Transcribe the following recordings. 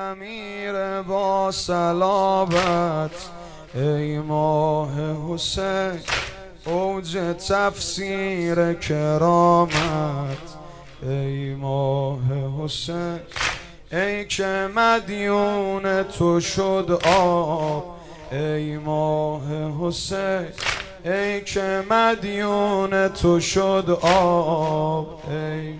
امیر با صلابت ای ماه حسین، اوج تفسیر کرامت ای ماه حسین، ای که مدیون تو شد آب ای ماه حسین، ای که مدیون تو شد آب ای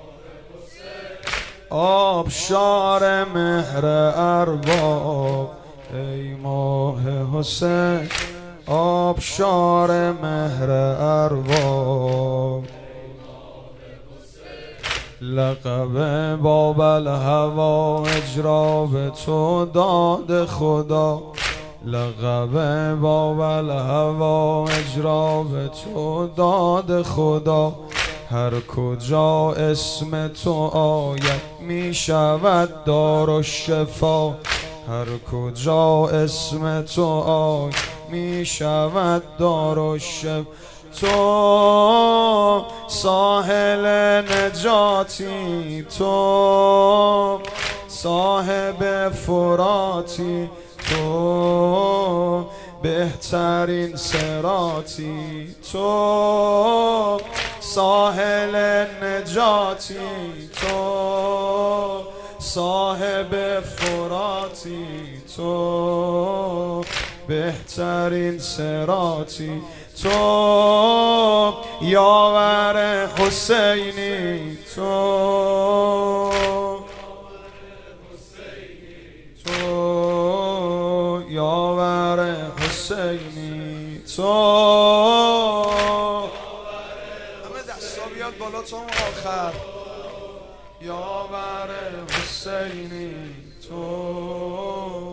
آبشار مهر ارباب ای ماه حسین، آبشار مهر ارباب. لقب باب الهوایج را به تو داد خدا، لقب باب الهوایج را به تو داد خدا، هر کجا اسم تو آید می شود دارالشفا، هر کجا اسم تو آید می شود دارالشفا. تو ساحل نجاتی، تو صاحب فراتی، تو بهترین صراطی، تو ساحل نجاتی، تو صاحب فراتی، تو بهترین صراطی، تو یاور حسینی، تو یاور حسینی، تو همه دستا بیاد بالا تا اون آخر. یاور حسینی، تو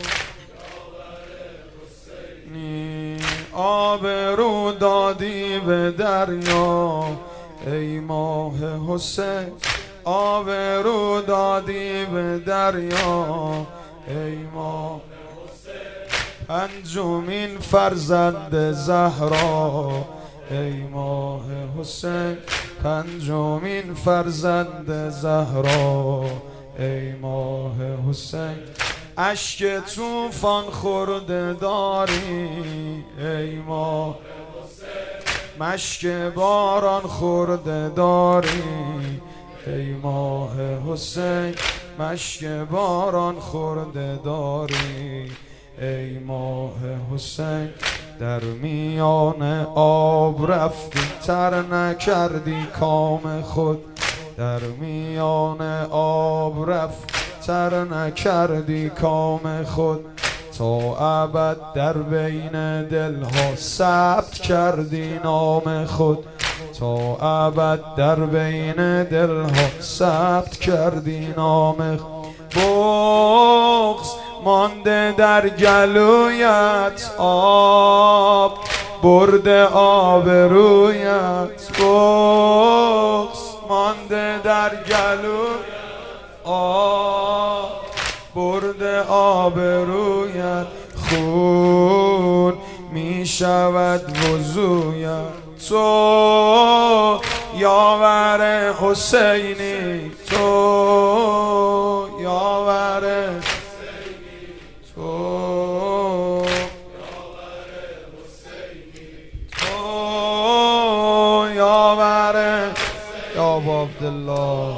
آبرو دادی به دریا ای ماه حسین، آبرو دادی به دریا ای ماه حسین، پنجمین فرزند زهرا ای ماه حسین، پنجمین فرزند زهرا ای ماه حسین، اشک طوفان خورده داری ای ماه حسین، مشک باران خورده داری ای ماه حسین، مشک باران خورده داری ای ماه حسین، در میان آب رفتی تر نکردی کام خود، در میان آب رفتی تر نکردی کام خود، تا ابد در بین دلها ثبت کردی نام خود، تا ابد در بین دلها ثبت کردی نام خود. بغض مانده در گلویت، آب برده آبرویت، بغض مانده در گلویت، آب برده آبرویت، خون می شود وضویت، تو یاور حسینی، تو یاور حسینی، تو یاور یا ابا عبدالله.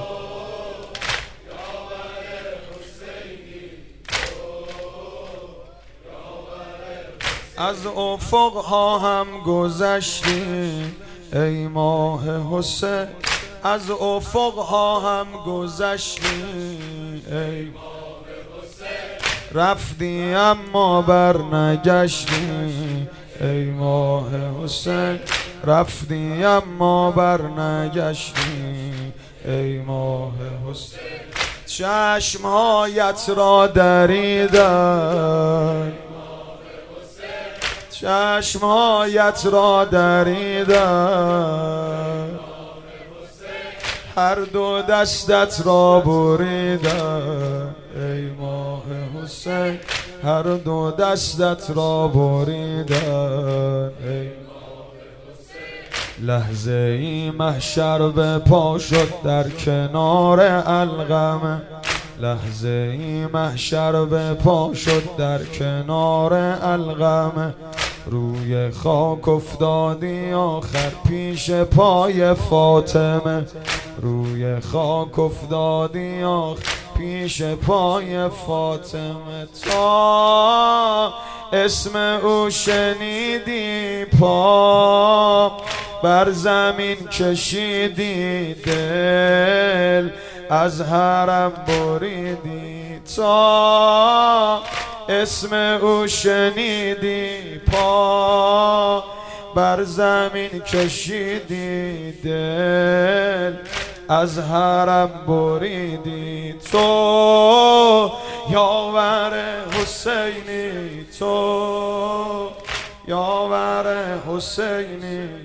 از افقها هم گذشتی ای ماه حسین، از افقها هم گذشتی ای ماه حسین، رفتی اما بر نگشتی ای ماه حسین، رفتی اما بر نگشتی ای ماه حسین، چشمهایت را دریدن، چشمهایت را دریدن، هر دو دستت را بریدن ای ماه حسین، هر دو دستت را بریدن ای ماه حسین، لحظه ای محشر به پا شد در کنار علقمه، لحظه ای محشر به پا شد در کنار القمه، روی خاک افتادی آخر پیش پای فاطمه، روی خاک افتادی آخر پیش پای فاطمه. تا اسم او شنیدی پا بر زمین کشیدی، دل از حرم بریدی. تا اسم او شنیدی پا بر زمین کشیدی، دل از حرم بریدی. تو یاور حسینی، تو یاور حسینی،